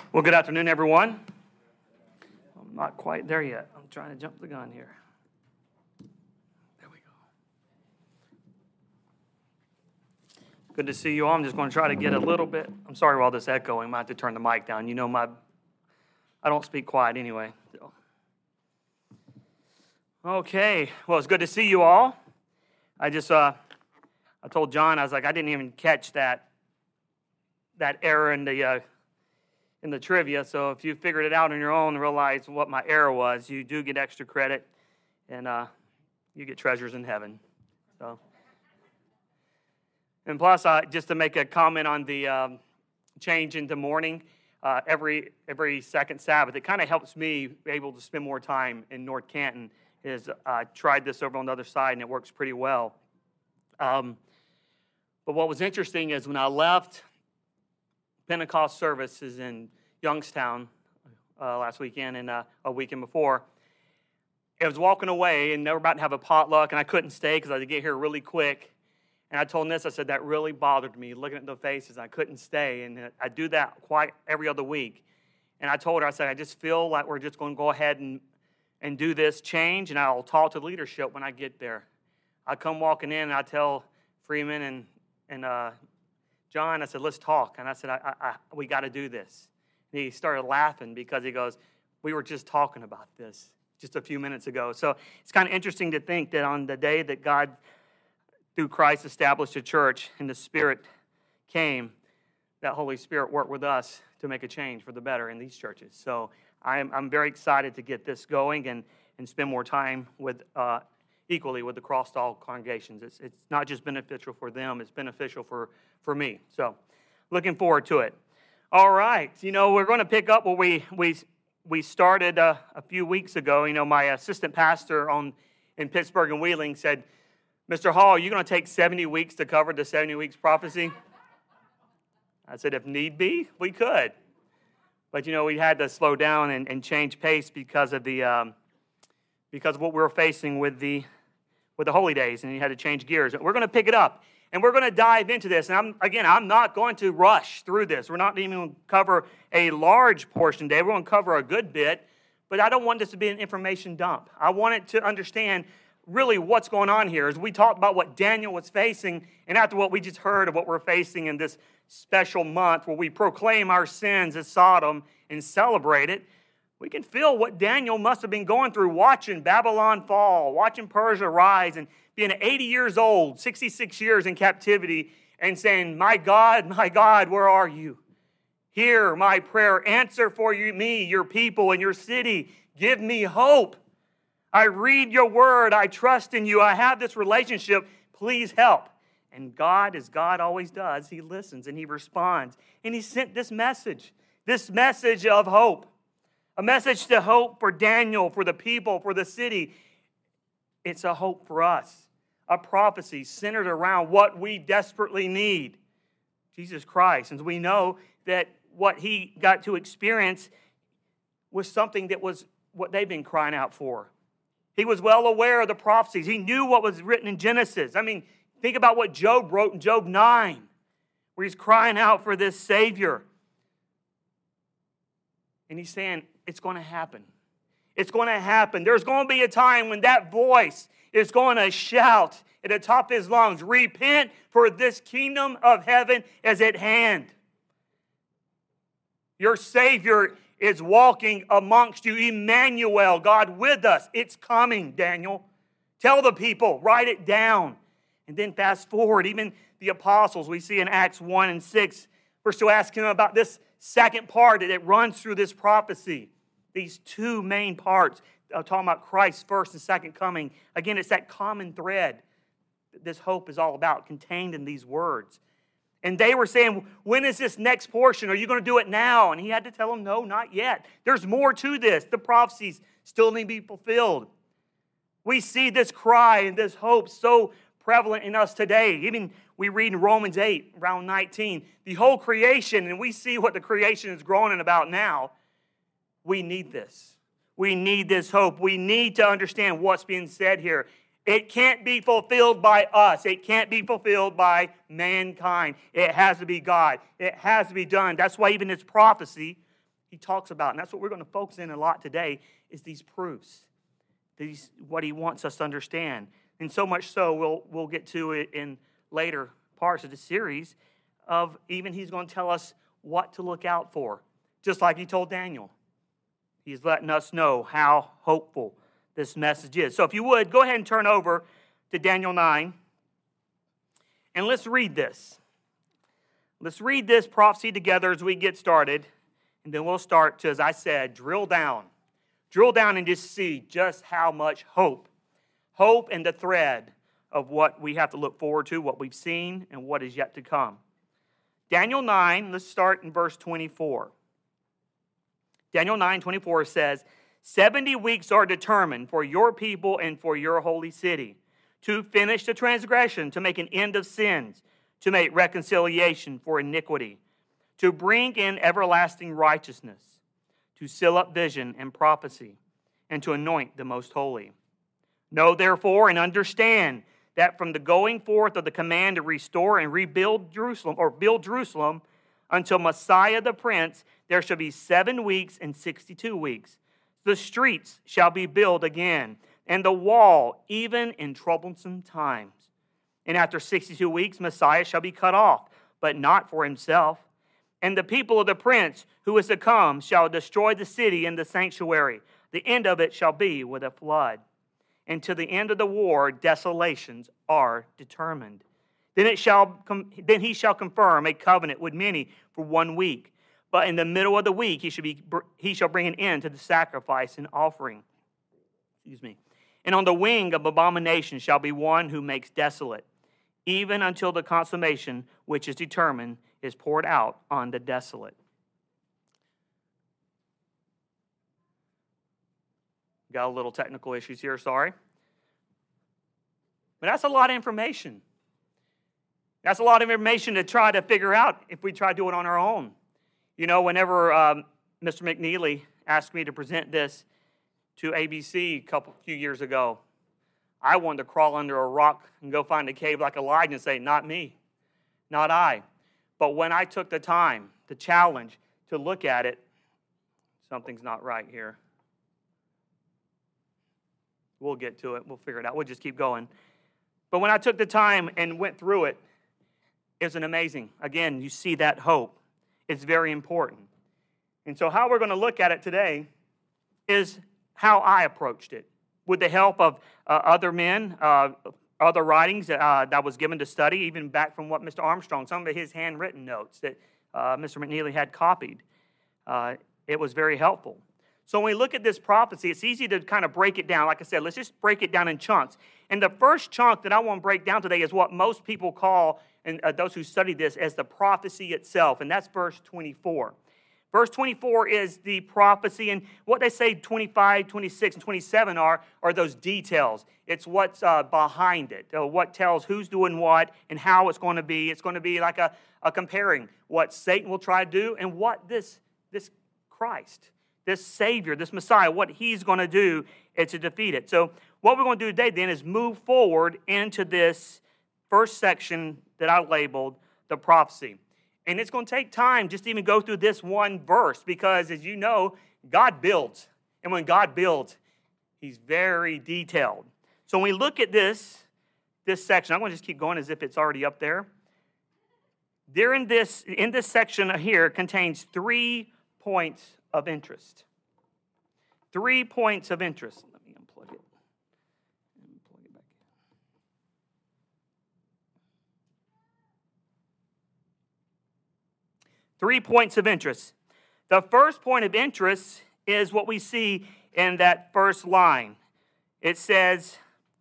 Well, good afternoon, everyone. I'm not quite there yet. I'm trying to jump the gun here. There we go. Good to see you all. I'm just going to try to get a little bit. I'm sorry about this echoing. I might have to turn the mic down. You know, I don't speak quiet anyway. So. Okay. Well, it's good to see you all. I told John, I was like, I didn't even catch that error in the trivia, so if you figured it out on your own and realize what my error was, you do get extra credit, and you get treasures in heaven. So, and plus, just to make a comment on the change into morning, every second Sabbath, it kind of helps me be able to spend more time in North Canton. I tried this over on the other side, and it works pretty well. But what was interesting is when I left Pentecost services in Youngstown last weekend and a weekend before, I was walking away and they were about to have a potluck and I couldn't stay because I had to get here really quick. And I told Ness, I said, that really bothered me, looking at the faces. I couldn't stay, and I do that quite every other week. And I told her, I said, I just feel like we're just going to go ahead and do this change, and I'll talk to leadership when I get there. I come walking in and I tell Freeman and John, I said, let's talk. And I said, we got to do this. And he started laughing because he goes, we were just talking about this just a few minutes ago. So it's kind of interesting to think that on the day that God, through Christ, established a church and the Spirit came, that Holy Spirit worked with us to make a change for the better in these churches. So I'm very excited to get this going and spend more time with equally with the Crosstalk congregations. It's not just beneficial for them, it's beneficial for me. So looking forward to it. All right, we're going to pick up what we started a few weeks ago. My assistant pastor in Pittsburgh and Wheeling said, Mr. Hall, you're going to take 70 weeks to cover the 70 weeks prophecy? I said, if need be, we could. But, we had to slow down and change pace because of what we were facing with the holy days, and you had to change gears. We're going to pick it up, and we're going to dive into this. And I'm not going to rush through this. We're not even going to cover a large portion today. We're going to cover a good bit, but I don't want this to be an information dump. I want it to understand really what's going on here. As we talked about what Daniel was facing, and after what we just heard of what we're facing in this special month where we proclaim our sins as Sodom and celebrate it, we can feel what Daniel must have been going through watching Babylon fall, watching Persia rise, and being 80 years old, 66 years in captivity, and saying, my God, where are you? Hear my prayer. Answer for me, your people, and your city. Give me hope. I read your word. I trust in you. I have this relationship. Please help. And God, as God always does, he listens and he responds. And he sent this message of hope. A message to hope for Daniel, for the people, for the city. It's a hope for us. A prophecy centered around what we desperately need. Jesus Christ. And we know that what he got to experience was something that was what they've been crying out for. He was well aware of the prophecies. He knew what was written in Genesis. Think about what Job wrote in Job 9, where he's crying out for this Savior. And he's saying, it's going to happen. It's going to happen. There's going to be a time when that voice is going to shout at the top of his lungs, repent, for this kingdom of heaven is at hand. Your Savior is walking amongst you. Emmanuel, God with us. It's coming, Daniel. Tell the people, write it down. And then fast forward, even the apostles, we see in Acts 1 and 6, we're still asking them about this second part that runs through this prophecy. These two main parts, talking about Christ's first and second coming. Again, it's that common thread that this hope is all about, contained in these words. And they were saying, when is this next portion? Are you going to do it now? And he had to tell them, no, not yet. There's more to this. The prophecies still need to be fulfilled. We see this cry and this hope so prevalent in us today. Even we read in Romans 8, around 19, the whole creation, and we see what the creation is groaning about now. We need this. We need this hope. We need to understand what's being said here. It can't be fulfilled by us. It can't be fulfilled by mankind. It has to be God. It has to be done. That's why even this prophecy he talks about, and that's what we're going to focus in a lot today, is these proofs. What he wants us to understand. And so much so, we'll get to it in later parts of the series, of even he's going to tell us what to look out for. Just like he told Daniel. He's letting us know how hopeful this message is. So if you would, go ahead and turn over to Daniel 9. And let's read this. Let's read this prophecy together as we get started. And then we'll start to, as I said, drill down. Drill down and just see just how much hope and the thread of what we have to look forward to, what we've seen, and what is yet to come. Daniel 9, let's start in verse 24. Daniel 9:24 says, 70 weeks are determined for your people and for your holy city, to finish the transgression, to make an end of sins, to make reconciliation for iniquity, to bring in everlasting righteousness, to seal up vision and prophecy, and to anoint the most holy. Know therefore and understand that from the going forth of the command to restore and rebuild Jerusalem, or build Jerusalem, until Messiah the Prince, there shall be 7 weeks and 62 weeks. The streets shall be built again, and the wall even in troublesome times. And after 62 weeks, Messiah shall be cut off, but not for himself. And the people of the prince who is to come shall destroy the city and the sanctuary. The end of it shall be with a flood. And to the end of the war, desolations are determined. Then he shall confirm a covenant with many for 1 week. But in the middle of the week, he shall bring an end to the sacrifice and offering. And on the wing of abomination shall be one who makes desolate, even until the consummation which is determined is poured out on the desolate. Got a little technical issues here, sorry. But that's a lot of information. That's a lot of information to try to figure out if we try to do it on our own. You know, whenever Mr. McNeely asked me to present this to ABC a few years ago, I wanted to crawl under a rock and go find a cave like Elijah and say, not me, not I. But when I took the time, the challenge to look at it, something's not right here. We'll get to it. We'll figure it out. We'll just keep going. But when I took the time and went through it, it was amazing. Again, you see that hope. It's very important. And so how we're going to look at it today is how I approached it. With the help of other men, other writings that was given to study, even back from what Mr. Armstrong, some of his handwritten notes that Mr. McNeely had copied. It was very helpful. So when we look at this prophecy, it's easy to kind of break it down. Like I said, let's just break it down in chunks. And the first chunk that I want to break down today is what most people call, and those who study this, as the prophecy itself. And that's verse 24. Verse 24 is the prophecy, and what they say 25, 26, and 27 are those details. It's what's behind it, what tells who's doing what and how it's going to be. It's going to be like a comparing what Satan will try to do and what this Christ, this Savior, this Messiah, what he's going to do to defeat it. So what we're going to do today then is move forward into this first section that I labeled the prophecy. And it's going to take time just to even go through this one verse because, as you know, God builds. And when God builds, he's very detailed. So when we look at this section, I'm going to just keep going as if it's already up there. There in this section here contains 3 points of interest. 3 points of interest. Let me unplug it. Plug it back in. 3 points of interest. The first point of interest is what we see in that first line. It says,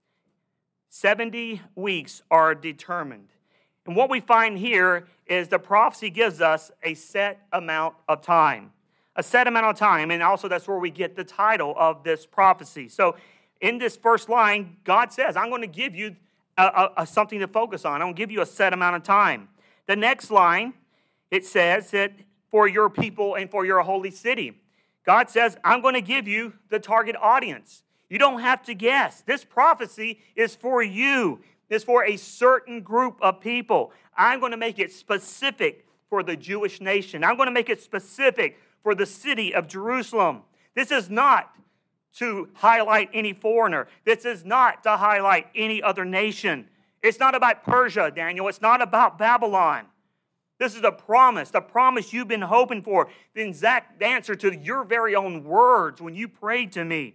70 weeks are determined. And what we find here is the prophecy gives us a set amount of time. A set amount of time, and also that's where we get the title of this prophecy. So in this first line, God says, I'm going to give you something to focus on. I'm going to give you a set amount of time. The next line, it says that for your people and for your holy city. God says, I'm going to give you the target audience. You don't have to guess. This prophecy is for you. It's for a certain group of people. I'm going to make it specific for the Jewish nation. I'm going to make it specific for the city of Jerusalem. This is not to highlight any foreigner. This is not to highlight any other nation. It's not about Persia, Daniel. It's not about Babylon. This is a promise, the promise you've been hoping for, the exact answer to your very own words when you prayed to me.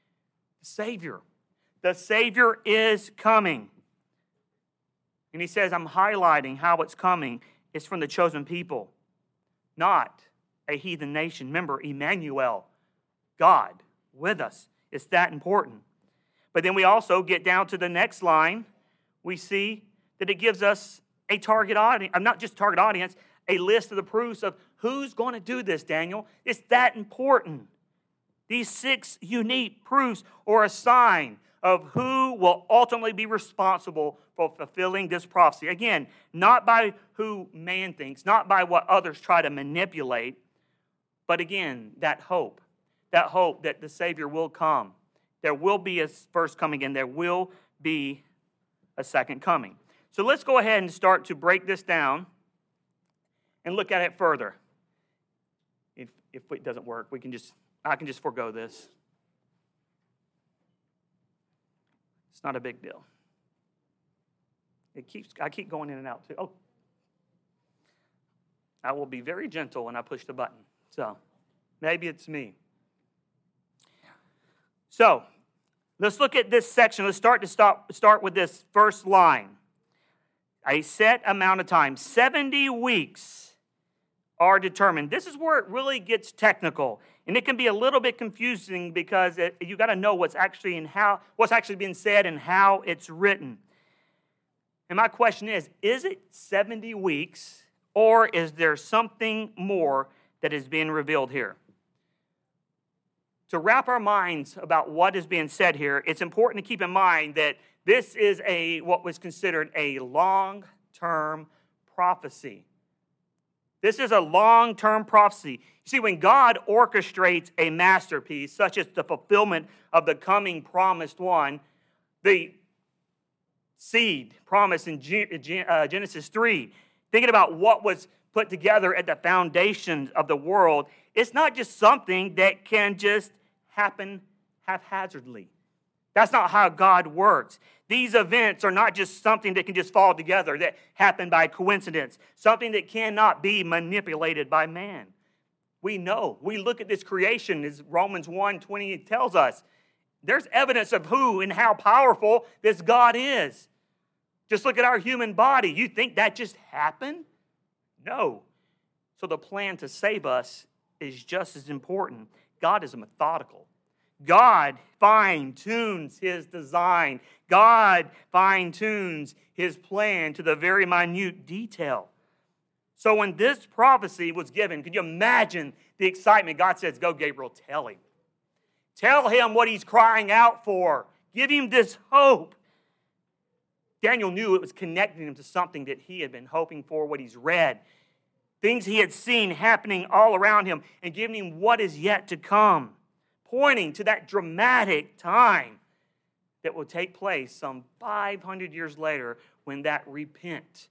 The Savior is coming. And he says, I'm highlighting how it's coming. It's from the chosen people, not a heathen nation. Remember, Emmanuel, God with us. It's that important. But then we also get down to the next line. We see that it gives us a target audience, not just target audience, a list of the proofs of who's going to do this, Daniel. It's that important. These 6 unique proofs are a sign of who will ultimately be responsible for fulfilling this prophecy. Again, not by who man thinks, not by what others try to manipulate, but again, that hope that the Savior will come. There will be a first coming and there will be a second coming. So let's go ahead and start to break this down and look at it further. If it doesn't work, I can just forego this. It's not a big deal. I keep going in and out too. Oh. I will be very gentle when I push the button. So maybe it's me. So let's look at this section. Let's start with this first line. A set amount of time, 70 weeks are determined. This is where it really gets technical, and it can be a little bit confusing because you got to know what's actually being said and how it's written. And my question is it 70 weeks, or is there something more that is being revealed here? To wrap our minds about what is being said here, it's important to keep in mind that this is what was considered a long-term prophecy. This is a long-term prophecy. You see, when God orchestrates a masterpiece, such as the fulfillment of the coming promised one, the seed promised in Genesis 3, thinking about what was put together at the foundation of the world, it's not just something that can just happen haphazardly. That's not how God works. These events are not just something that can just fall together, that happen by coincidence, something that cannot be manipulated by man. We know. We look at this creation, as Romans 1:20 tells us. There's evidence of who and how powerful this God is. Just look at our human body. You think that just happened? No. So the plan to save us is just as important. God is methodical. God fine-tunes his design. God fine-tunes his plan to the very minute detail. So when this prophecy was given, could you imagine the excitement? God says, go, Gabriel, tell him. Tell him what he's crying out for. Give him this hope. Daniel knew it was connecting him to something that he had been hoping for, what he's read, things he had seen happening all around him, and giving him what is yet to come, pointing to that dramatic time that will take place some 500 years later when that repent,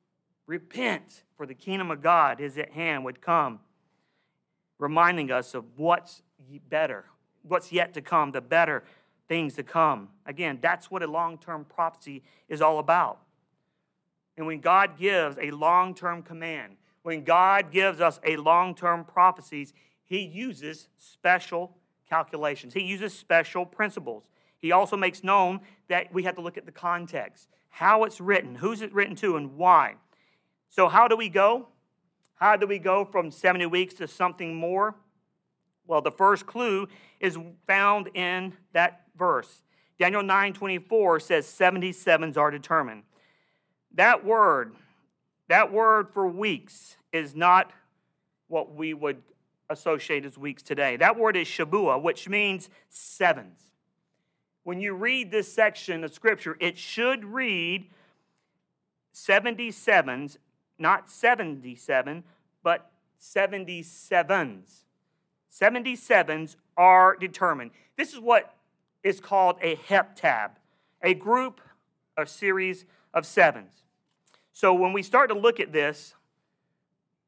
for the kingdom of God is at hand would come, reminding us of what's better, what's yet to come, the better things to come. Again, that's what a long-term prophecy is all about. And when God gives a long-term command, when God gives us a long-term prophecies, he uses special calculations. He uses special principles. He also makes known that we have to look at the context, how it's written, who's it written to, and why. So how do we go? How do we go from 70 weeks to something more? Well, the first clue is found in that verse. Daniel 9:24 says 77s are determined. That word for weeks is not what we would associate as weeks today. That word is Shabuah, which means sevens. When you read this section of Scripture, it should read 77s, not 77, but 77s. 77s are determined. This is what is called a heptab, a group, a series of sevens. So when we start to look at this,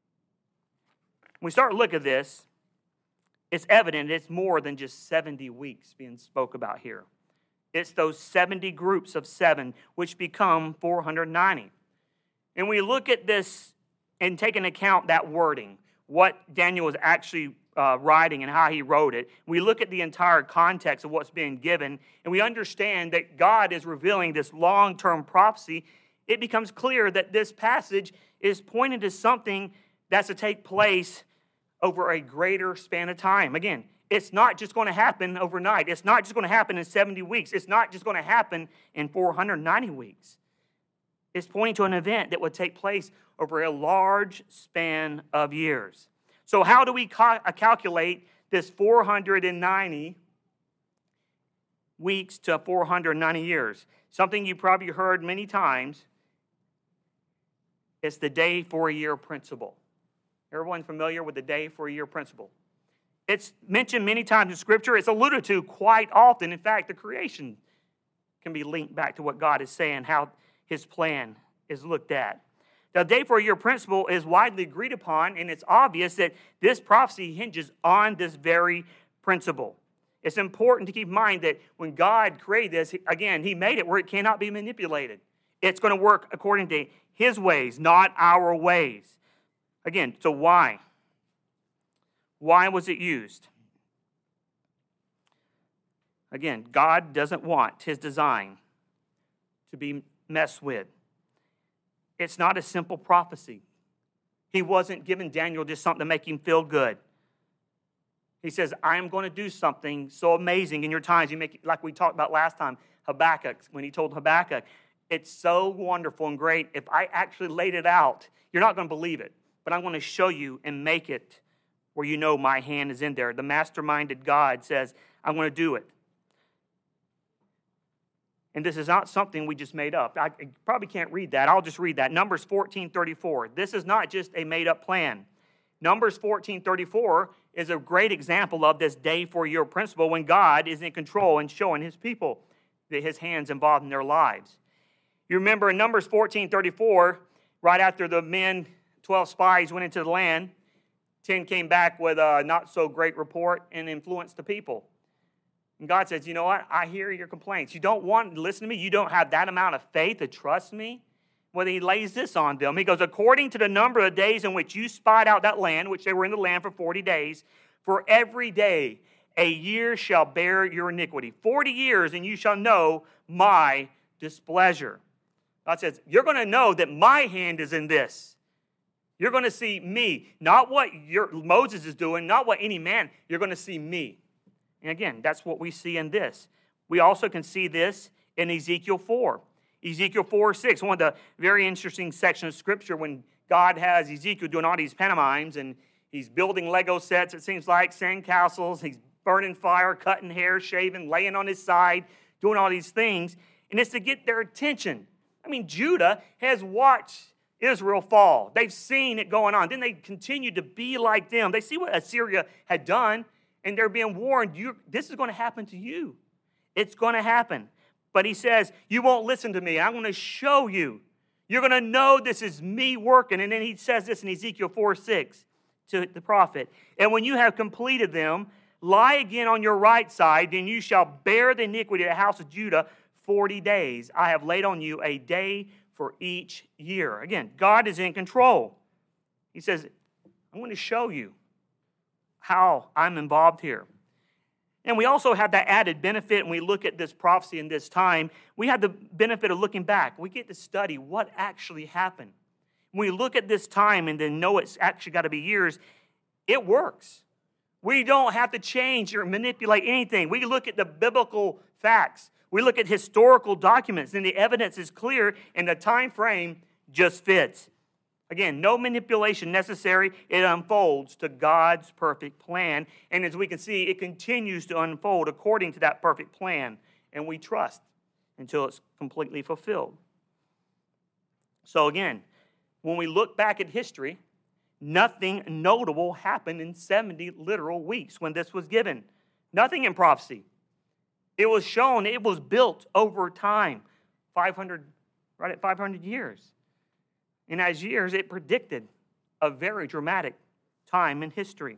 When we start to look at this, it's evident it's more than just 70 weeks being spoke about here. It's those 70 groups of 7, which become 490. And we look at this and take into account that wording, what Daniel was actually writing and how he wrote it. We look at the entire context of what's being given, and we understand that God is revealing this long-term prophecy. It becomes clear that this passage is pointing to something that's to take place over a greater span of time. Again, it's not just going to happen overnight. It's not just going to happen in 70 weeks. It's not just going to happen in 490 weeks. It's pointing to an event that would take place over a large span of years. So how do we calculate this 490 weeks to 490 years? Something you probably heard many times. It's the day for a year principle. Everyone familiar with the day for a year principle? It's mentioned many times in Scripture. It's alluded to quite often. In fact, the creation can be linked back to what God is saying, how his plan is looked at. The day for a year principle is widely agreed upon, and it's obvious that this prophecy hinges on this very principle. It's important to keep in mind that when God created this, again, he made it where it cannot be manipulated. It's going to work according to his ways, not our ways. Again, so why? Why was it used? Again, God doesn't want his design to be messed with. It's not a simple prophecy. He wasn't giving Daniel just something to make him feel good. He says, I am going to do something so amazing in your times. You make, like we talked about last time, Habakkuk, when he told Habakkuk, it's so wonderful and great. If I actually laid it out, you're not going to believe it. But I'm going to show you and make it where you know my hand is in there. The masterminded God says, I'm going to do it. And this is not something we just made up. I probably can't read that. I'll just read that. Numbers 14:34. This is not just a made-up plan. Numbers 14:34 is a great example of this day for year principle when God is in control and showing his people that his hand's involved in their lives. You remember in Numbers 14:34, right after the 12 spies went into the land, 10 came back with a not-so-great report and influenced the people. And God says, you know what? I hear your complaints. You don't want to listen to me. You don't have that amount of faith to trust me. Well, he lays this on them. He goes, according to the number of days in which you spied out that land, which they were in the land for 40 days, for every day a year shall bear your iniquity. 40 years, and you shall know my displeasure. God says, you're going to know that my hand is in this. You're going to see me, not what Moses is doing, not what any man. You're going to see me. And again, that's what we see in this. We also can see this in Ezekiel 4. Ezekiel 4:6, one of the very interesting sections of Scripture when God has Ezekiel doing all these pantomimes and he's building Lego sets, it seems like, sand castles, he's burning fire, cutting hair, shaving, laying on his side, doing all these things. And it's to get their attention. I mean, Judah has watched Israel fall. They've seen it going on. Then they continue to be like them. They see what Assyria had done, and they're being warned, this is going to happen to you. It's going to happen. But he says, you won't listen to me. I'm going to show you. You're going to know this is me working. And then he says this in Ezekiel 4:6 to the prophet. And when you have completed them, lie again on your right side, and you shall bear the iniquity of the house of Judah 40 days. I have laid on you a day for each year. Again, God is in control. He says, I'm going to show you how I'm involved here. And we also have that added benefit when we look at this prophecy in this time. We have the benefit of looking back. We get to study what actually happened. When we look at this time and then know it's actually got to be years, it works. We don't have to change or manipulate anything. We look at the biblical facts. We look at historical documents, and the evidence is clear, and the time frame just fits. Again, no manipulation necessary. It unfolds to God's perfect plan. And as we can see, it continues to unfold according to that perfect plan. And we trust until it's completely fulfilled. So again, when we look back at history, nothing notable happened in 70 literal weeks when this was given. Nothing in prophecy. It was shown, it was built over time. 500, right at 500 years. And as years, it predicted a very dramatic time in history.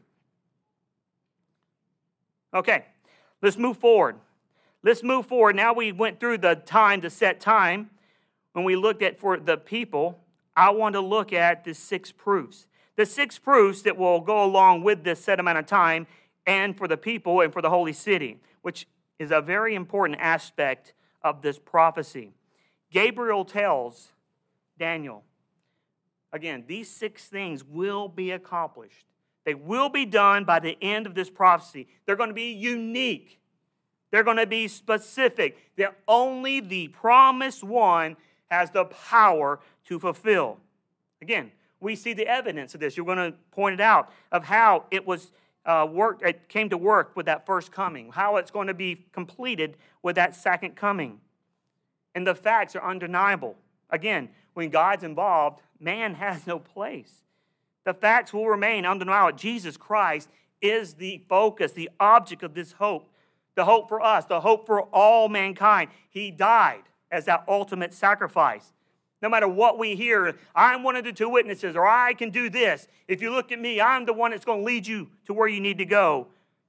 Okay, let's move forward. Let's move forward. Now we went through the time, the set time. When we looked at for the people, I want to look at the 6 proofs. The 6 proofs that will go along with this set amount of time and for the people and for the holy city, which is a very important aspect of this prophecy. Gabriel tells Daniel, again, these 6 things will be accomplished. They will be done by the end of this prophecy. They're going to be unique. They're going to be specific. That only the promised one has the power to fulfill. Again, we see the evidence of this. You're going to point it out of how it was it came to work with that first coming, how it's going to be completed with that second coming. And the facts are undeniable. Again, when God's involved, man has no place. The facts will remain undeniable. Jesus Christ is the focus, the object of this hope, the hope for us, the hope for all mankind. He died as that ultimate sacrifice. No matter what we hear, I'm one of the 2 witnesses, or I can do this. If you look at me, I'm the one that's going to lead you to where you need to go.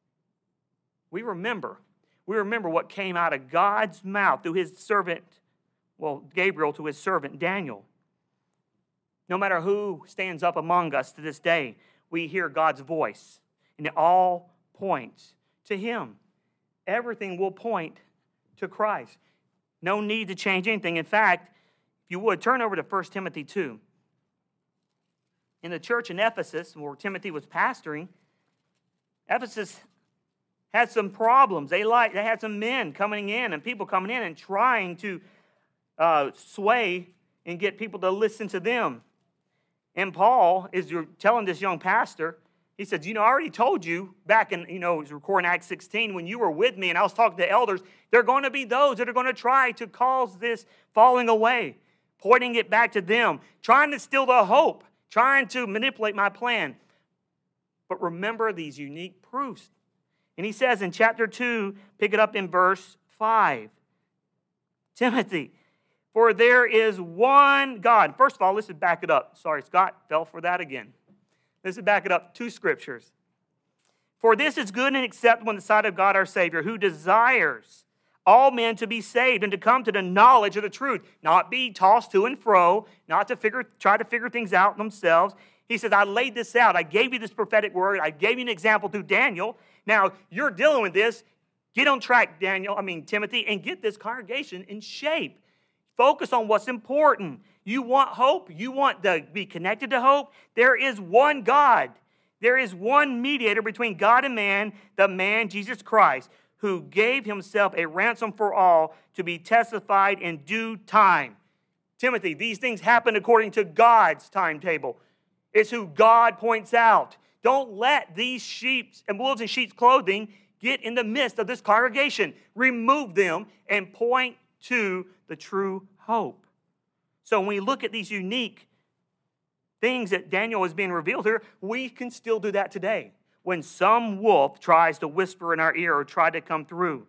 We remember what came out of God's mouth through his servant, Gabriel to his servant Daniel. No matter who stands up among us to this day, we hear God's voice, and it all points to him. Everything will point to Christ. No need to change anything. In fact, if you would, turn over to 1 Timothy 2. In the church in Ephesus, where Timothy was pastoring, Ephesus had some problems. They had some men coming in and people coming in and trying to sway and get people to listen to them. And Paul is telling this young pastor, he said, I already told you back in, it was recording Acts 16, when you were with me and I was talking to the elders, there are going to be those that are going to try to cause this falling away, pointing it back to them, trying to steal the hope, trying to manipulate my plan. But remember these unique proofs. And he says in chapter 2, pick it up in verse 5. Timothy, for there is one God. First of all, let's back it up. Sorry, Scott fell for that again. Let's back it up. 2 scriptures. For this is good and acceptable in the sight of God our Savior, who desires all men to be saved and to come to the knowledge of the truth, not be tossed to and fro, not to try to figure things out themselves. He says, I laid this out. I gave you this prophetic word. I gave you an example through Daniel. Now, you're dealing with this. Get on track, Timothy, and get this congregation in shape. Focus on what's important. You want hope? You want to be connected to hope? There is one God. There is one mediator between God and man, the man Jesus Christ, who gave himself a ransom for all to be testified in due time. Timothy, these things happen according to God's timetable. It's who God points out. Don't let these sheep and wolves in sheep's clothing get in the midst of this congregation. Remove them and point to the true hope. So when we look at these unique things that Daniel is being revealed here, we can still do that today. When some wolf tries to whisper in our ear or try to come through,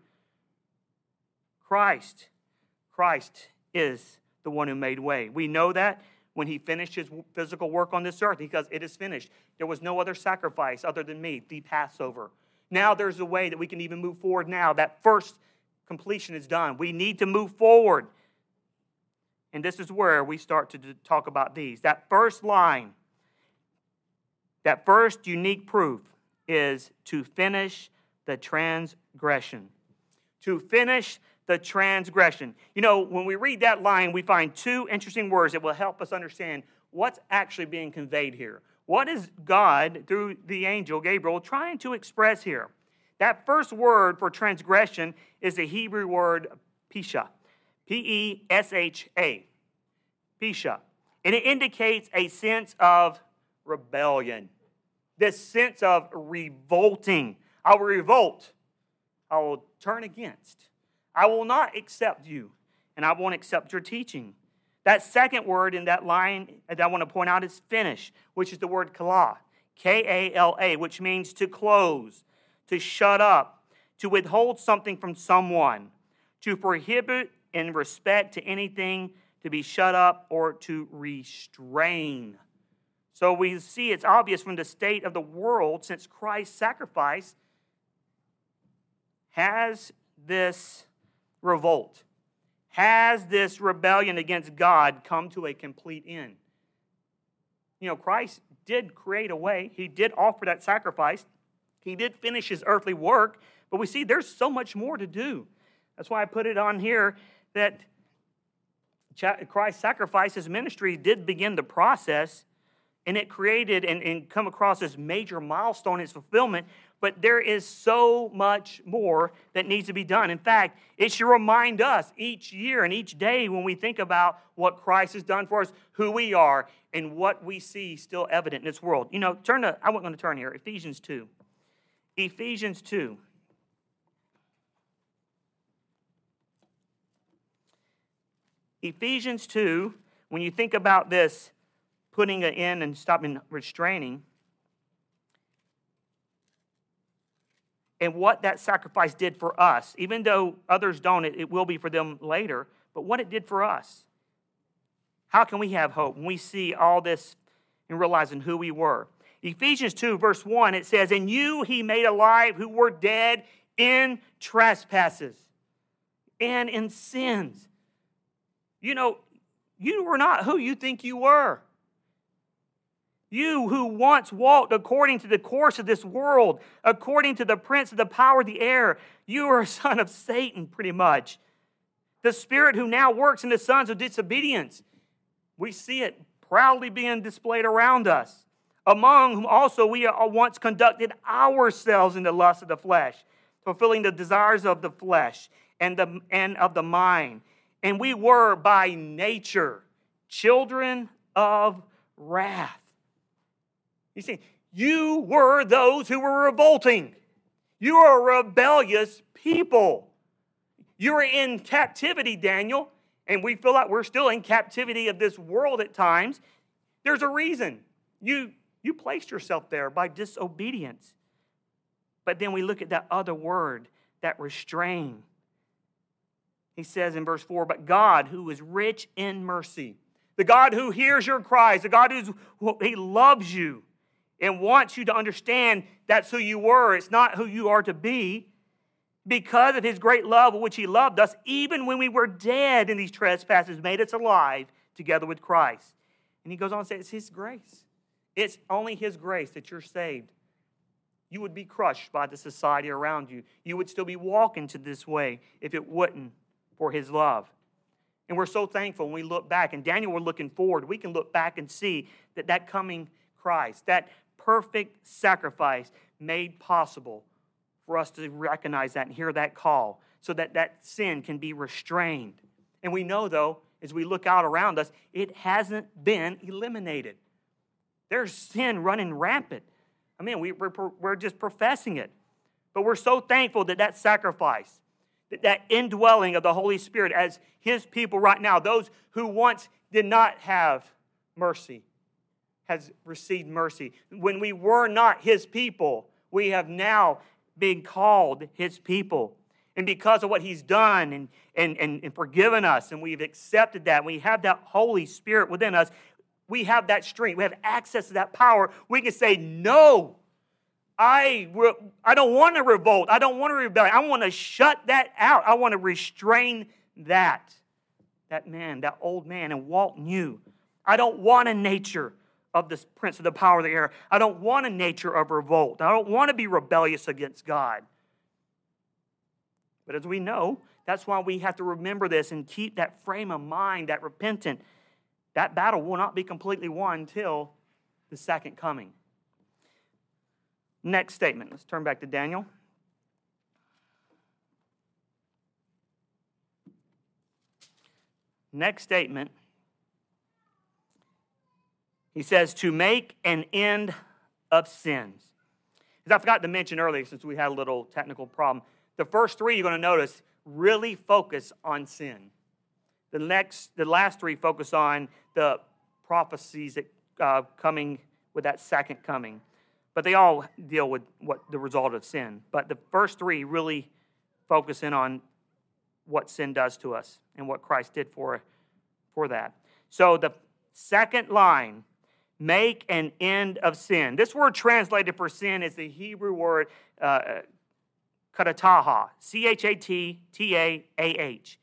Christ is the one who made way. We know that when he finished his physical work on this earth, because it is finished. There was no other sacrifice other than me, the Passover. Now there's a way that we can even move forward now. That first completion is done. We need to move forward. And this is where we start to talk about these. That first line, that first unique proof is to finish the transgression. To finish the transgression. When we read that line, we find 2 interesting words that will help us understand what's actually being conveyed here. What is God, through the angel Gabriel, trying to express here? That first word for transgression is the Hebrew word pesha. P-E-S-H-A. Pesha. And it indicates a sense of rebellion. This sense of revolting. I will revolt. I will turn against. I will not accept you, and I won't accept your teaching. That second word in that line that I want to point out is finish, which is the word kala, K-A-L-A, which means to close, to shut up, to withhold something from someone, to prohibit in respect to anything, to be shut up, or to restrain. So we see it's obvious from the state of the world, since Christ's sacrifice has this revolt, has this rebellion against God come to a complete end. You know, Christ did create a way. He did offer that sacrifice. He did finish his earthly work, but we see there's so much more to do. That's why I put it on here that Christ's sacrifice, his ministry, did begin the process, and it created and come across this major milestone in its fulfillment, but there is so much more that needs to be done. In fact, it should remind us each year and each day when we think about what Christ has done for us, who we are, and what we see still evident in this world. You know, I wasn't going to turn here, Ephesians 2. Ephesians 2. Ephesians 2, when you think about this, putting an end and stopping restraining, and what that sacrifice did for us, even though others don't, it will be for them later, but what it did for us. How can we have hope when we see all this and realizing who we were? Ephesians 2, verse 1, it says, "And you he made alive who were dead in trespasses and in sins." You know, you were not who you think you were. You who once walked according to the course of this world, according to the prince of the power of the air, you are a son of Satan, pretty much. The spirit who now works in the sons of disobedience. We see it proudly being displayed around us. Among whom also we once conducted ourselves in the lust of the flesh, fulfilling the desires of the flesh and of the mind. And we were by nature children of wrath. You see, you were those who were revolting. You are a rebellious people. You were in captivity, Daniel, and we feel like we're still in captivity of this world at times. There's a reason. You placed yourself there by disobedience. But then we look at that other word, that restrain. He says in verse 4, "But God, who is rich in mercy," the God who hears your cries, the God he loves you and wants you to understand that's who you were. It's not who you are to be. Because of his great love with which he loved us, even when we were dead in these trespasses, made us alive together with Christ. And he goes on to say, it's his grace. It's only his grace that you're saved. You would be crushed by the society around you. You would still be walking to this way if it wasn't for his love. And we're so thankful when we look back. And Daniel, we're looking forward. We can look back and see that coming Christ, that perfect sacrifice made possible for us to recognize that and hear that call so that sin can be restrained. And we know, though, as we look out around us, it hasn't been eliminated. There's sin running rampant. I mean, we're just professing it. But we're so thankful that sacrifice, that indwelling of the Holy Spirit as his people right now, those who once did not have mercy, has received mercy. When we were not his people, we have now been called his people. And because of what he's done and forgiven us, and we've accepted that, we have that Holy Spirit within us, we have that strength, we have access to that power. We can say, no, I don't want to revolt. I don't want to rebel. I want to shut that out. I want to restrain that man, that old man, and walk new. I don't want a nature of this prince of the power of the air. I don't want a nature of revolt. I don't want to be rebellious against God. But as we know, that's why we have to remember this and keep that frame of mind, that repentant. That battle will not be completely won until the second coming. Next statement. Let's turn back to Daniel. Next statement. He says, to make an end of sins. As I forgot to mention earlier, since we had a little technical problem, the first three you're going to notice really focus on sin. The last three focus on the prophecies that coming with that second coming. But they all deal with what the result of sin. But the first three really focus in on what sin does to us and what Christ did for that. So the second line, Make an end of sin. This word translated for sin is the Hebrew word Chatataha. C-H-A-T-T-A-A-H.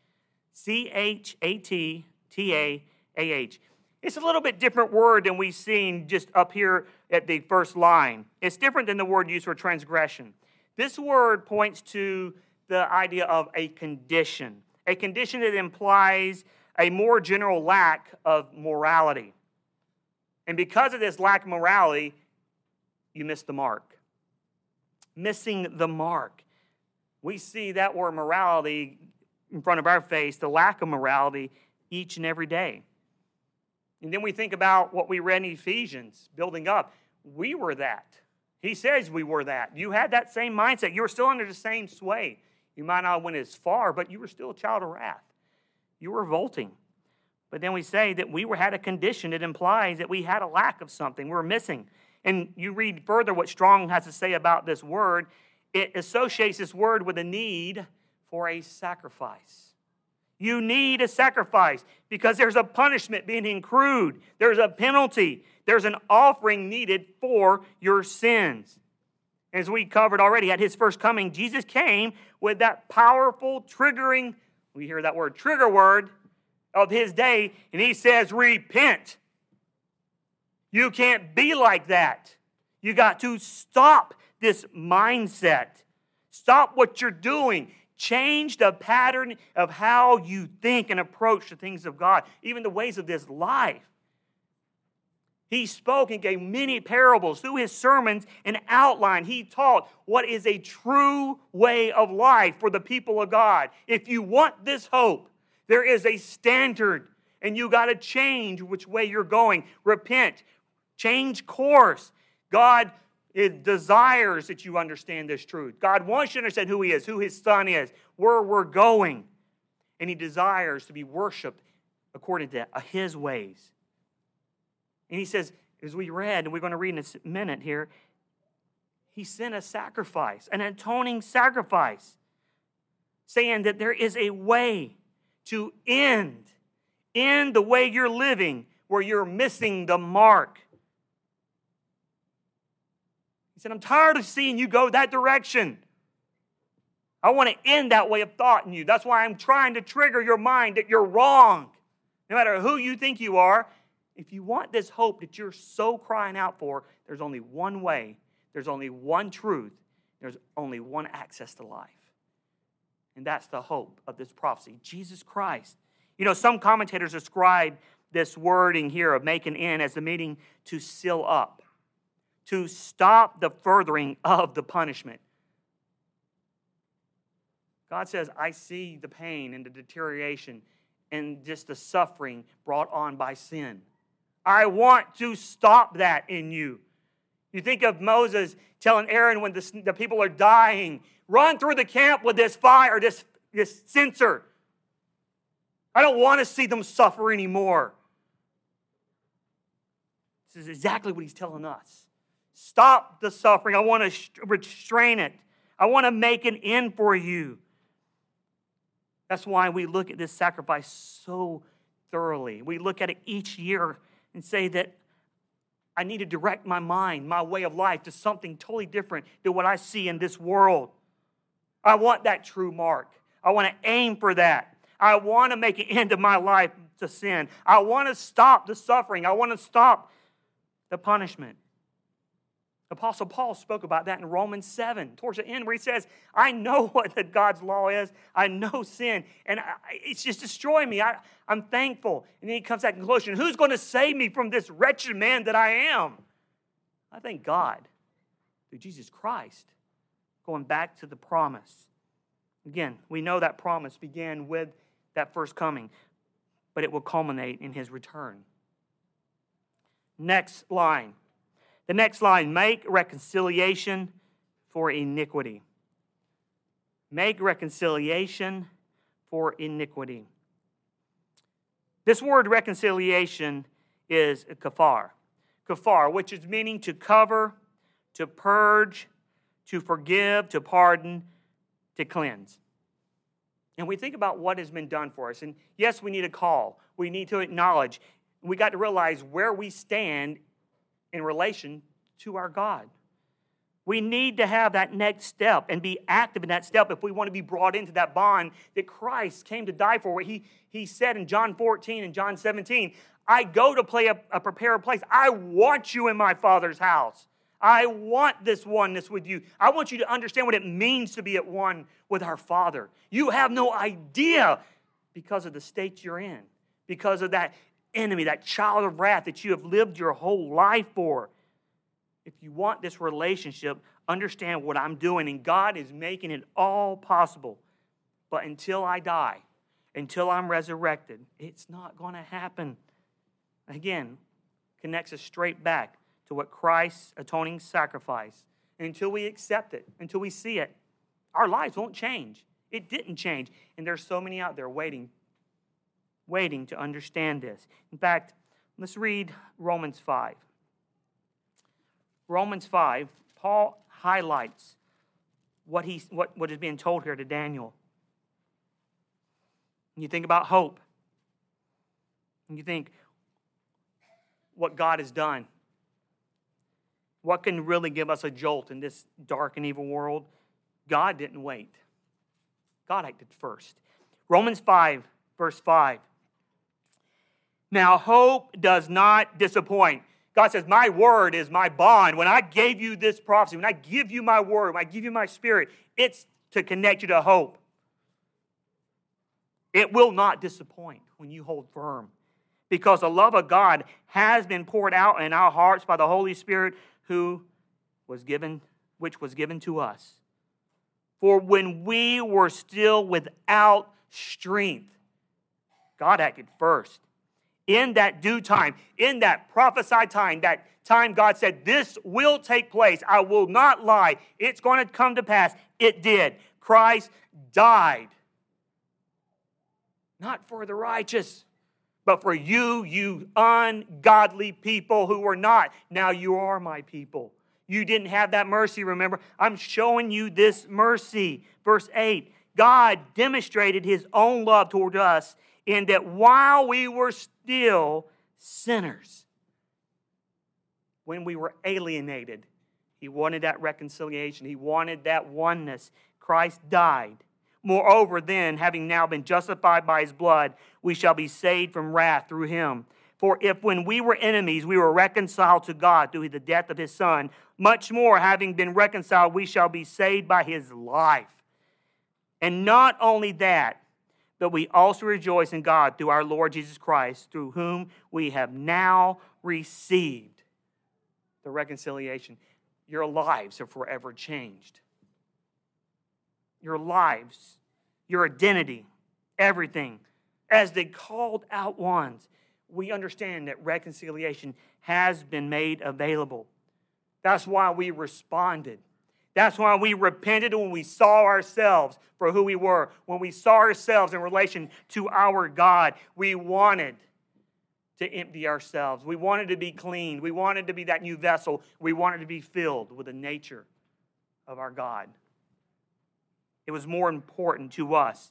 C-H-A-T-T-A-A-H. It's a little bit different word than we've seen just up here at the first line. It's different than the word used for transgression. This word points to the idea of a condition that implies a more general lack of morality. And because of this lack of morality, you miss the mark. Missing the mark. We see that word morality in front of our face, the lack of morality, each and every day. And then we think about what we read in Ephesians, building up. We were that. He says we were that. You had that same mindset. You were still under the same sway. You might not have went as far, but you were still a child of wrath. You were revolting. But then we say that we had a condition. It implies that we had a lack of something. We were missing. And you read further what Strong has to say about this word. It associates this word with a need for a sacrifice. You need a sacrifice because there's a punishment being accrued. There's a penalty. There's an offering needed for your sins. As we covered already at his first coming, Jesus came with that powerful triggering, we hear that word, trigger word of his day, and he says, repent. You can't be like that. You got to stop this mindset. Stop what you're doing. Change the pattern of how you think and approach the things of God, even the ways of this life. He spoke and gave many parables through his sermons and outline. He taught what is a true way of life for the people of God. If you want this hope, there is a standard, and you got to change which way you're going. Repent. Change course. God desires that you understand this truth. God wants you to understand who he is, who his son is, where we're going. And he desires to be worshiped according to his ways. And he says, as we read, and we're going to read in a minute here, he sent a sacrifice, an atoning sacrifice, saying that there is a way to end the way you're living where you're missing the mark. He said, I'm tired of seeing you go that direction. I want to end that way of thought in you. That's why I'm trying to trigger your mind that you're wrong. No matter who you think you are, if you want this hope that you're so crying out for, there's only one way, there's only one truth, there's only one access to life. And that's the hope of this prophecy, Jesus Christ. You know, some commentators describe this wording here of make an end as the meaning to seal up, to stop the furthering of the punishment. God says, I see the pain and the deterioration and just the suffering brought on by sin. I want to stop that in you. You think of Moses telling Aaron when the people are dying, run through the camp with this fire, this censer. I don't want to see them suffer anymore. This is exactly what he's telling us. Stop the suffering. I want to restrain it. I want to make an end for you. That's why we look at this sacrifice so thoroughly. We look at it each year and say that I need to direct my mind, my way of life to something totally different than what I see in this world. I want that true mark. I want to aim for that. I want to make an end of my life to sin. I want to stop the suffering. I want to stop the punishment. Apostle Paul spoke about that in Romans 7, towards the end, where he says, I know what God's law is. I know sin, and it's just destroying me. I'm thankful. And then he comes to that conclusion, who's going to save me from this wretched man that I am? I thank God through Jesus Christ, going back to the promise. Again, we know that promise began with that first coming, but it will culminate in his return. Next line. The next line, make reconciliation for iniquity. Make reconciliation for iniquity. This word reconciliation is kafar. Kafar, which is meaning to cover, to purge, to forgive, to pardon, to cleanse. And we think about what has been done for us. And yes, we need a call. We need to acknowledge. We got to realize where we stand in relation to our God. We need to have that next step and be active in that step if we want to be brought into that bond that Christ came to die for. Where he said in John 14 and John 17, I go to prepare a place. I want you in my Father's house. I want this oneness with you. I want you to understand what it means to be at one with our Father. You have no idea because of the state you're in, because of that enemy, that child of wrath that you have lived your whole life for. If you want this relationship, understand what I'm doing, and God is making it all possible. But until I die, until I'm resurrected, it's not going to happen. Again, connects us straight back to what Christ's atoning sacrifice. And until we accept it, until we see it, our lives won't change. It didn't change. And there's so many out there waiting to understand this. In fact, let's read Romans 5. Romans 5, Paul highlights what is being told here to Daniel. And you think about hope. And you think what God has done. What can really give us a jolt in this dark and evil world? God didn't wait. God acted first. Romans 5, verse 5. Now, hope does not disappoint. God says, my word is my bond. When I gave you this prophecy, when I give you my word, when I give you my spirit, it's to connect you to hope. It will not disappoint when you hold firm, because the love of God has been poured out in our hearts by the Holy Spirit which was given to us. For when we were still without strength, God acted first. In that due time, in that prophesied time, that time God said, this will take place. I will not lie. It's going to come to pass. It did. Christ died. Not for the righteous, but for you ungodly people who were not. Now you are my people. You didn't have that mercy, remember? I'm showing you this mercy. Verse 8, God demonstrated his own love toward us in that while we were still sinners, when we were alienated, he wanted that reconciliation. He wanted that oneness. Christ died. Moreover, then, having now been justified by his blood, we shall be saved from wrath through him. For if when we were enemies, we were reconciled to God through the death of his Son, much more, having been reconciled, we shall be saved by his life. And not only that, but we also rejoice in God through our Lord Jesus Christ, through whom we have now received the reconciliation. Your lives are forever changed. Your lives, your identity, everything. As the called out ones, we understand that reconciliation has been made available. That's why we responded. That's why we repented when we saw ourselves for who we were. When we saw ourselves in relation to our God, we wanted to empty ourselves. We wanted to be clean. We wanted to be that new vessel. We wanted to be filled with the nature of our God. It was more important to us.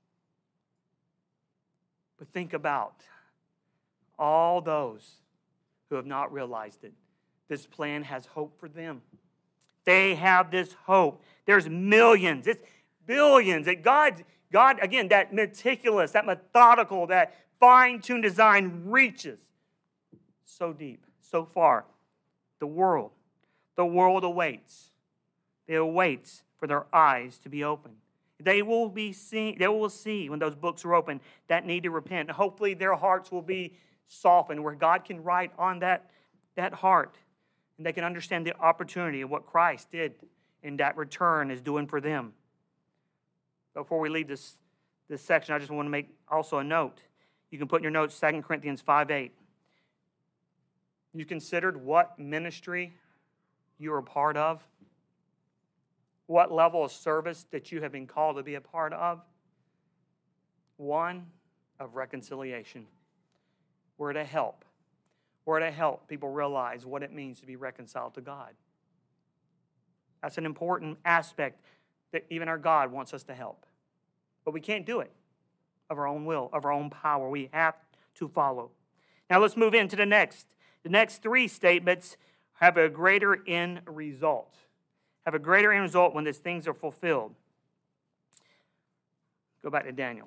But think about all those who have not realized it. This plan has hope for them. They have this hope. There's millions, it's billions. That God, again, that meticulous, that methodical, that fine-tuned design reaches so deep, so far. The world awaits. It awaits for their eyes to be opened. They will see when those books are open that need to repent. And hopefully their hearts will be softened where God can write on that heart. And they can understand the opportunity of what Christ did and that return is doing for them. Before we leave this section, I just want to make also a note. You can put in your notes 2 Corinthians 5:8. You considered what ministry you are a part of? What level of service that you have been called to be a part of? One of reconciliation. We're to help. We're to help people realize what it means to be reconciled to God. That's an important aspect that even our God wants us to help. But we can't do it of our own will, of our own power. We have to follow. Now let's move into the next. The next three statements have a greater end result. Have a greater end result when these things are fulfilled. Go back to Daniel.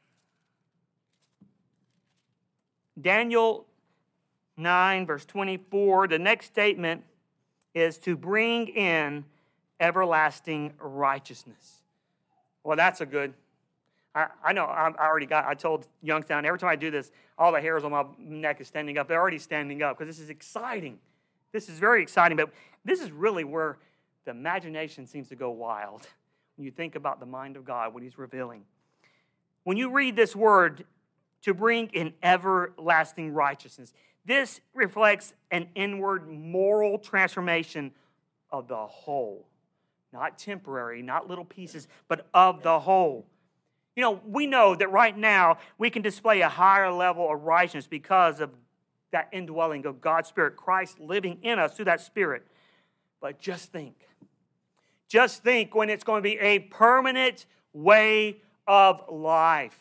Daniel 9, verse 24, the next statement is to bring in everlasting righteousness. Well, that's a good. I know, I told Youngstown, every time I do this, all the hairs on my neck is standing up. They're already standing up because this is exciting. This is very exciting, but this is really where the imagination seems to go wild when you think about the mind of God, what He's revealing. When you read this word, to bring in everlasting righteousness, this reflects an inward moral transformation of the whole. Not temporary, not little pieces, but of the whole. You know, we know that right now we can display a higher level of righteousness because of that indwelling of God's Spirit, Christ living in us through that Spirit. But just think when it's going to be a permanent way of life.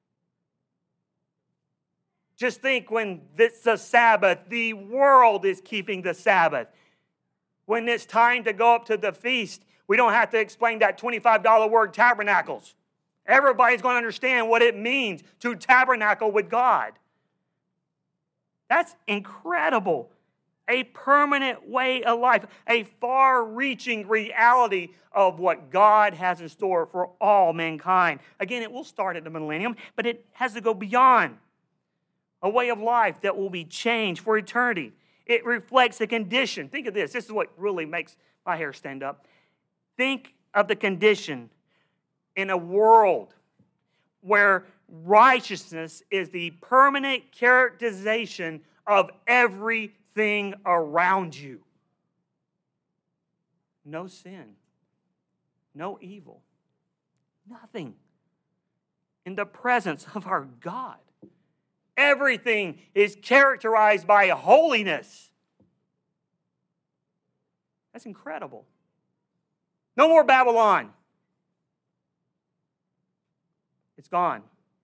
Just think when it's the Sabbath, the world is keeping the Sabbath. When it's time to go up to the feast, we don't have to explain that $25 word, tabernacles. Everybody's going to understand what it means to tabernacle with God. That's incredible. A permanent way of life, a far-reaching reality of what God has in store for all mankind. Again, it will start at the millennium, but it has to go beyond. A way of life that will be changed for eternity. It reflects a condition. Think of this. This is what really makes my hair stand up. Think of the condition in a world where righteousness is the permanent characterization of everything around you. No sin. No evil. Nothing. In the presence of our God. Everything is characterized by holiness. That's incredible. No more Babylon. It's gone.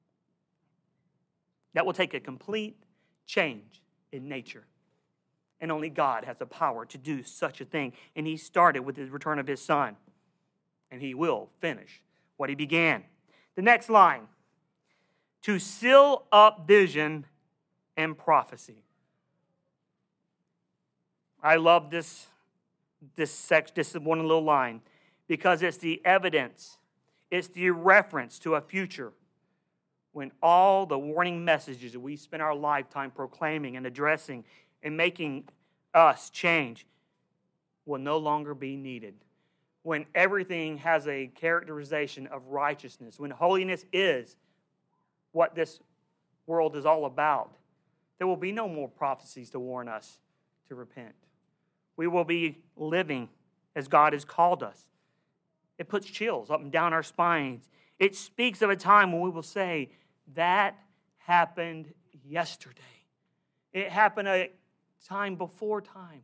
That will take a complete change in nature. And only God has the power to do such a thing. And He started with the return of His Son. And He will finish what He began. The next line. To seal up vision and prophecy. I love this section, this one little line, because it's the evidence, it's the reference to a future when all the warning messages that we spend our lifetime proclaiming and addressing and making us change will no longer be needed. When everything has a characterization of righteousness, when holiness is what this world is all about, there will be no more prophecies to warn us to repent. We will be living as God has called us. It puts chills up and down our spines. It speaks of a time when we will say, that happened yesterday. It happened a time before time.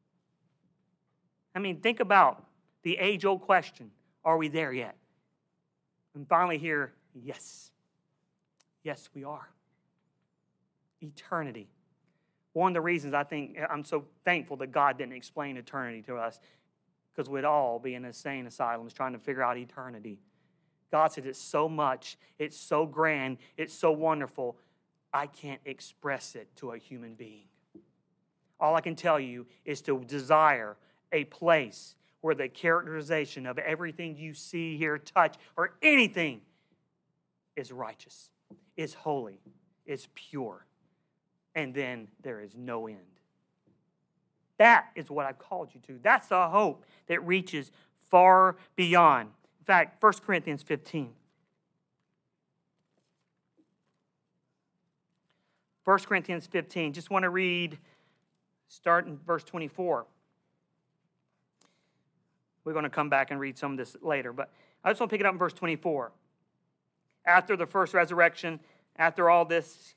I mean, think about the age-old question, are we there yet? And finally here, yes. Yes, we are. Eternity. One of the reasons I think I'm so thankful that God didn't explain eternity to us, because we'd all be in insane asylums trying to figure out eternity. God said it's so much, it's so grand, it's so wonderful, I can't express it to a human being. All I can tell you is to desire a place where the characterization of everything you see, hear, touch, or anything is righteous. Is holy, is pure, and then there is no end. That is what I've called you to. That's the hope that reaches far beyond. In fact, 1 Corinthians 15. 1 Corinthians 15, just want to read, start in verse 24. We're going to come back and read some of this later, but I just want to pick it up in verse 24. After the first resurrection, after all this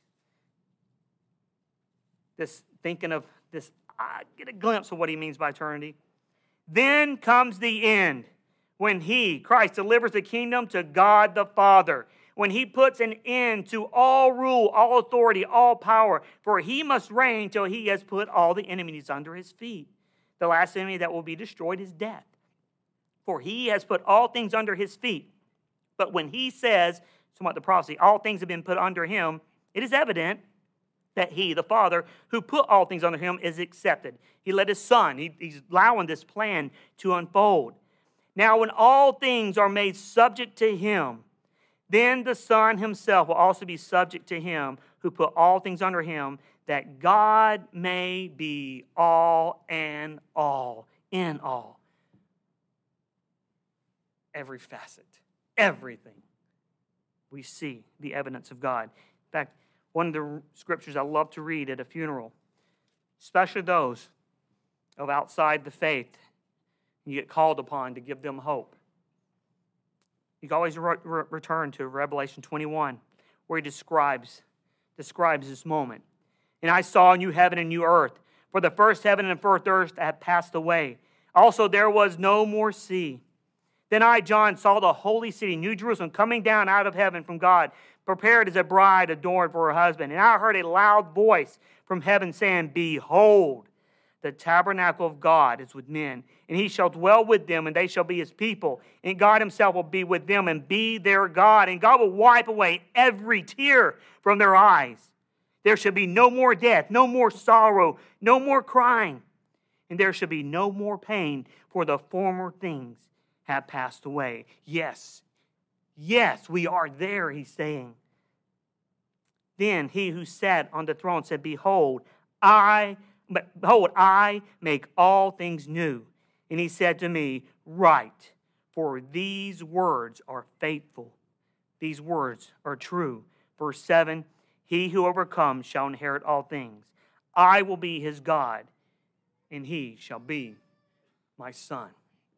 thinking of this, I get a glimpse of what he means by eternity. Then comes the end, when he, Christ, delivers the kingdom to God the Father, when he puts an end to all rule, all authority, all power, for he must reign till he has put all the enemies under his feet. The last enemy that will be destroyed is death. For he has put all things under his feet. But when he says, somewhat the prophecy, all things have been put under him, it is evident that he, the Father, who put all things under him, is accepted. He let his Son, he's allowing this plan to unfold. Now, when all things are made subject to him, then the Son himself will also be subject to him who put all things under him, that God may be all and all, in all. Every facet, everything. We see the evidence of God. In fact, one of the scriptures I love to read at a funeral, especially those of outside the faith, you get called upon to give them hope. You can always return to Revelation 21, where he describes this moment. And I saw a new heaven and new earth, for the first heaven and the first earth had passed away. Also there was no more sea. Then I, John, saw the holy city, New Jerusalem, coming down out of heaven from God, prepared as a bride adorned for her husband. And I heard a loud voice from heaven saying, Behold, the tabernacle of God is with men, and he shall dwell with them, and they shall be his people. And God himself will be with them and be their God. And God will wipe away every tear from their eyes. There shall be no more death, no more sorrow, no more crying. And there shall be no more pain, for the former things have passed away. Yes, we are there, he's saying. Then he who sat on the throne said, Behold, I make all things new. And he said to me, Write, for these words are faithful. These words are true. Verse 7, He who overcomes shall inherit all things. I will be his God, and he shall be my son.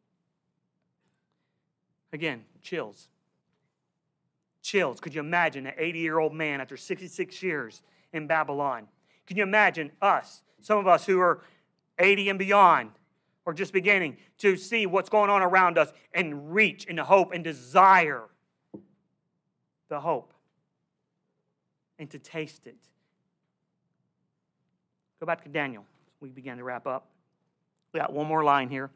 Again, chills. Chills. Could you imagine an 80-year-old man after 66 years in Babylon? Can you imagine us, some of us who are 80 and beyond, or just beginning to see what's going on around us and reach and hope and desire the hope and to taste it? Go back to Daniel. We begin to wrap up. We got one more line here.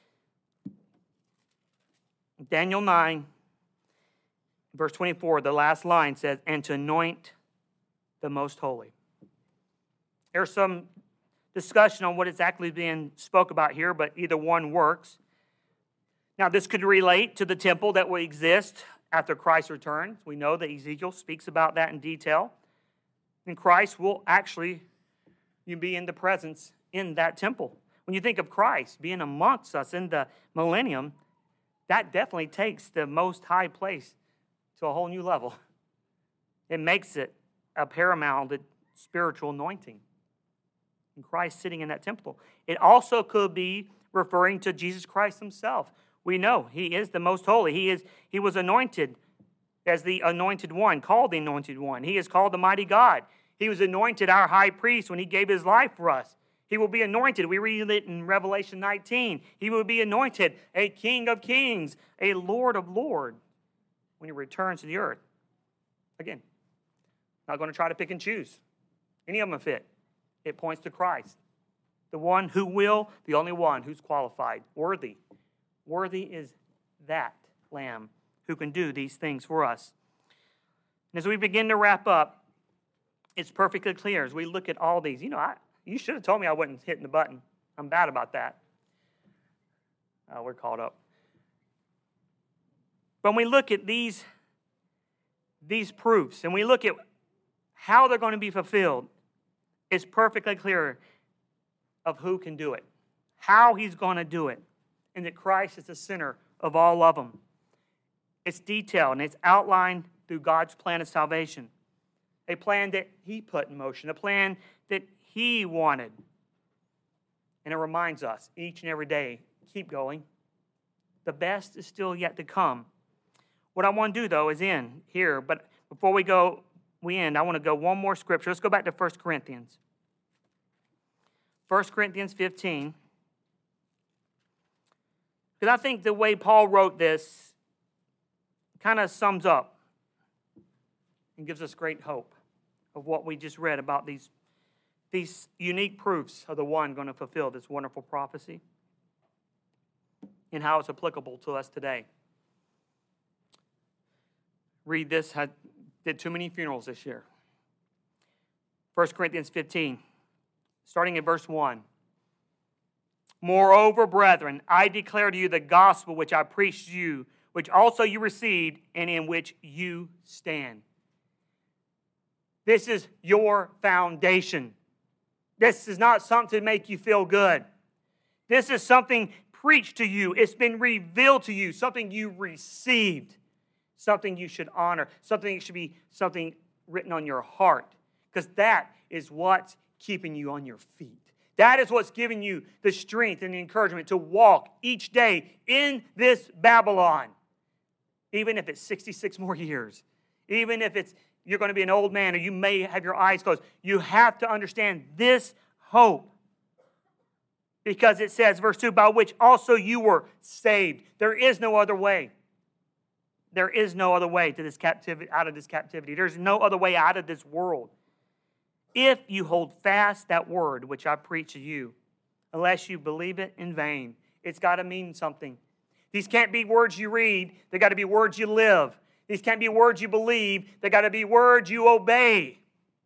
Daniel 9, verse 24, the last line says, And to anoint the most holy. There's some discussion on what exactly is being spoke about here, but either one works. Now, this could relate to the temple that will exist after Christ returns. We know that Ezekiel speaks about that in detail. And Christ will actually be in the presence in that temple. When you think of Christ being amongst us in the millennium, that definitely takes the most high place to a whole new level. It makes it a paramount spiritual anointing. And Christ sitting in that temple. It also could be referring to Jesus Christ himself. We know he is the most holy. He was anointed as the anointed one, called the anointed one. He is called the mighty God. He was anointed our high priest when he gave his life for us. He will be anointed. We read it in Revelation 19. He will be anointed a King of kings, a Lord of lords when he returns to the earth. Again, not going to try to pick and choose. Any of them fit. It points to Christ, the one who will, the only one who's qualified, worthy. Worthy is that Lamb who can do these things for us. And as we begin to wrap up, it's perfectly clear as we look at all these. You should have told me I wasn't hitting the button. I'm bad about that. We're caught up. When we look at these proofs and we look at how they're going to be fulfilled, it's perfectly clear of who can do it, how he's going to do it, and that Christ is the center of all of them. It's detailed and it's outlined through God's plan of salvation, a plan that he put in motion, a plan that he wanted. And it reminds us each and every day, keep going. The best is still yet to come. What I want to do, though, is end here. But before we end, I want to go one more scripture. Let's go back to 1 Corinthians. 1 Corinthians 15. Because I think the way Paul wrote this kind of sums up and gives us great hope of what we just read about these unique proofs of the one going to fulfill this wonderful prophecy and how it's applicable to us today. Read this. I did too many funerals this year. 1 Corinthians 15, starting in verse 1. Moreover, brethren, I declare to you the gospel which I preached to you, which also you received, and in which you stand. This is your foundation. This is not something to make you feel good. This is something preached to you. It's been revealed to you, something you received, something you should honor, something that should be something written on your heart, because that is what's keeping you on your feet. That is what's giving you the strength and the encouragement to walk each day in this Babylon, even if it's 66 more years, even if you're going to be an old man or you may have your eyes closed. You have to understand this hope, because it says, verse 2, by which also you were saved. There is no other way. There is no other way to this captivity, out of this captivity. There's no other way out of this world. If you hold fast that word which I preach to you, unless you believe it in vain. It's got to mean something. These can't be words you read. They got to be words you live. These can't be words you believe. They got to be words you obey.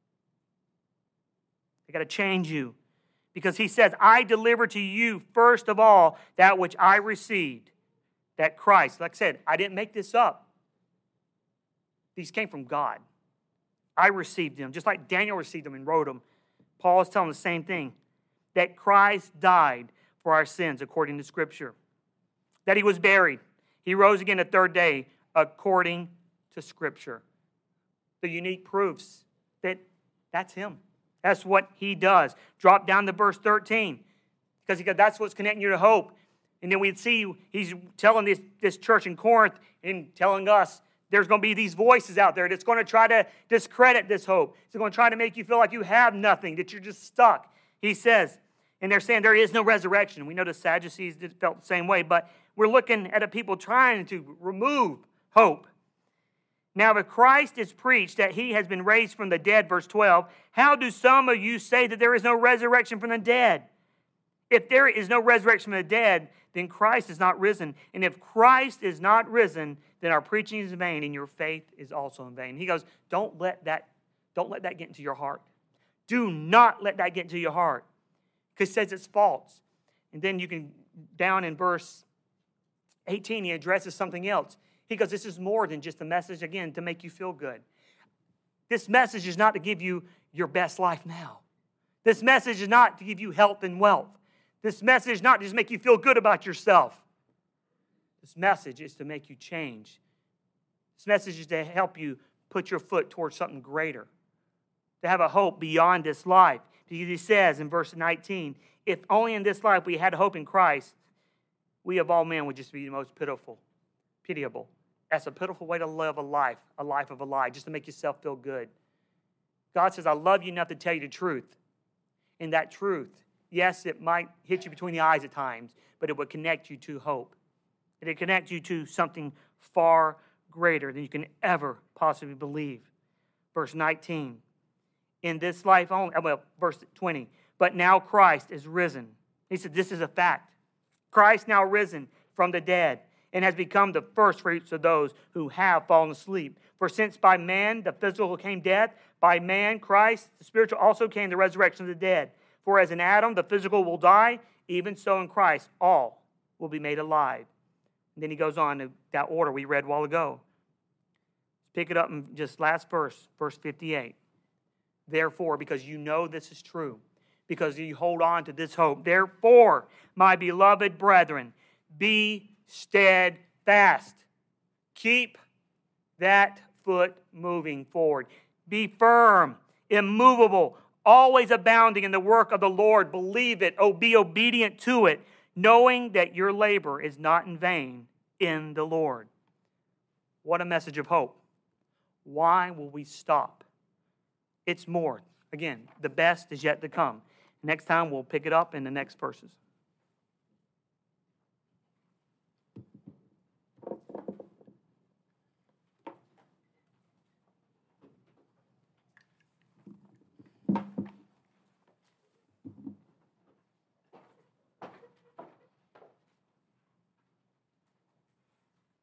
They got to change you. Because he says, I deliver to you first of all that which I received. That Christ, like I said, I didn't make this up. These came from God. I received them, just like Daniel received them and wrote them. Paul is telling the same thing. That Christ died for our sins according to Scripture. That he was buried. He rose again the third day according to Scripture. The unique proofs that that's him. That's what he does. Drop down to verse 13. Because that's what's connecting you to hope. And then we'd see he's telling this church in Corinth and telling us there's going to be these voices out there that's going to try to discredit this hope. It's going to try to make you feel like you have nothing, that you're just stuck. He says, and they're saying there is no resurrection. We know the Sadducees felt the same way, but we're looking at a people trying to remove hope. Now, if Christ is preached that he has been raised from the dead, verse 12, how do some of you say that there is no resurrection from the dead? If there is no resurrection from the dead, then Christ is not risen. And if Christ is not risen, then our preaching is in vain and your faith is also in vain. He goes, don't let that get into your heart. Do not let that get into your heart. Because it says it's false. And then you can, down in verse 18, he addresses something else. He goes, this is more than just a message, again, to make you feel good. This message is not to give you your best life now. This message is not to give you health and wealth. This message is not to just make you feel good about yourself. This message is to make you change. This message is to help you put your foot towards something greater. To have a hope beyond this life. Because he says in verse 19, if only in this life we had hope in Christ, we of all men would just be the most pitiable. That's a pitiful way to live a life of a lie, just to make yourself feel good. God says, I love you enough to tell you the truth. And that truth, yes, it might hit you between the eyes at times, but it would connect you to hope. It would connect you to something far greater than you can ever possibly believe. Verse 19, in this life only, verse 20, but now Christ is risen. He said, this is a fact. Christ now risen from the dead and has become the first fruits of those who have fallen asleep. For since by man the physical came death, by man Christ, the spiritual, also came the resurrection of the dead. For as in Adam the physical will die, even so in Christ all will be made alive. And then he goes on to that order we read a while ago. Pick it up in just last verse 58. Therefore, because you know this is true, because you hold on to this hope, therefore, my beloved brethren, be steadfast. Keep that foot moving forward. Be firm, immovable, always abounding in the work of the Lord. Believe it. Be obedient to it, knowing that your labor is not in vain in the Lord. What a message of hope. Why will we stop? It's more. Again, the best is yet to come. Next time we'll pick it up in the next verses.